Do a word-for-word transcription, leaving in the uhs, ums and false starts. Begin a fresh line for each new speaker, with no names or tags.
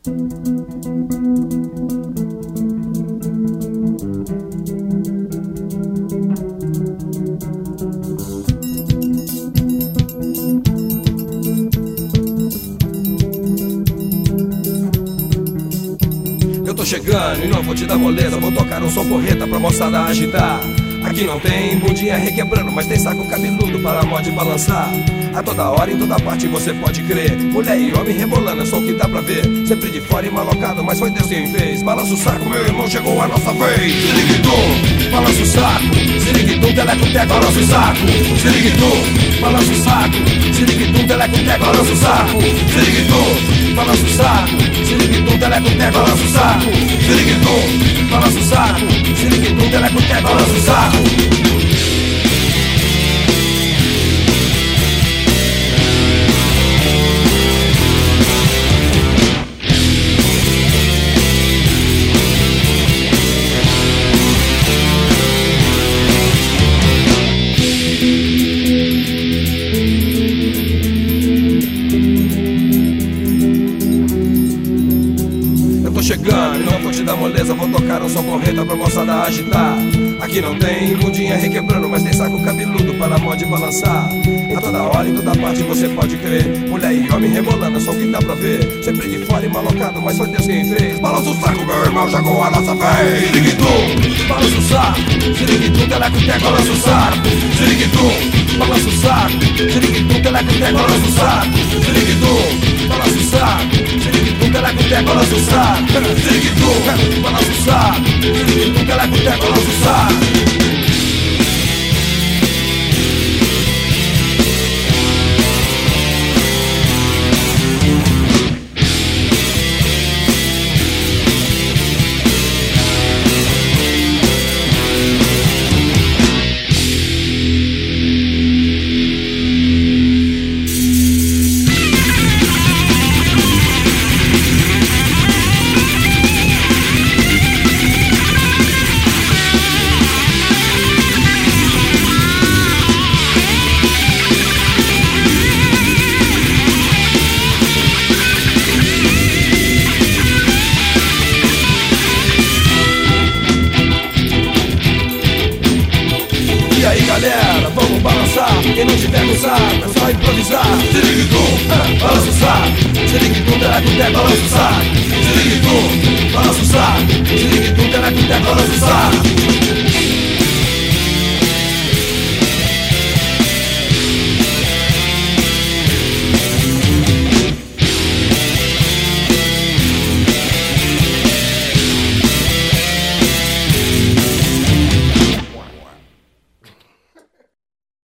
Chegando e não vou te dar moleza, vou tocar um som porreta pra moçada agitar. Aqui não tem bundinha requebrando, mas tem saco cabeludo para a mod balançar. A toda hora, em toda parte você pode crer, mulher e homem rebolando, é só o que dá pra ver. Sempre de fora e malocado, mas foi Deus quem fez. Balança o saco, meu irmão, chegou a nossa vez. Siriguitum, balança o saco. Siriguitum, teleco, teco, balança o saco. Siriguitum, balança o saco. Siriguitum, teleco, teco, balança o saco. Siriguitum, balança o saco. Siriguitum, teleco, teco, balança o saco. Siriguitum, balança o saco. Siriguitum, teleco, teco, balança o saco. Chegando, não vou te dar moleza, vou tocar um som porreta pra moçada agitar. Aqui não tem bundinha requebrando, mas tem saco cabeludo para a mod balançar. A toda hora, em toda parte você pode crer, mulher e homem rebolando, é só o que dá pra ver. Sempre de fora e malocado, mas foi Deus quem fez. Balança o saco, meu irmão, chegou a nossa vez. Siriguitum, balança o saco. Siriguitum, teleco, teco, balança o saco. Siriguitum, balança o saco. Siriguitum, teleco, teco, balança o saco. Siriguitum, balança o saco. Siriguitum, teleco, teco, balança o saco. Siriguitum, balança o saco. Siriguitum, teleco, teco, balança o saco. E aí galera, vamos balançar. Quem não tiver no saco, é só improvisar. Siriguitum, ah, balança o saco. Siriguitum, teleco, teco, balança o saco. Siriguitum, balança o saco. Siriguitum, teleco, teco, balança o saco.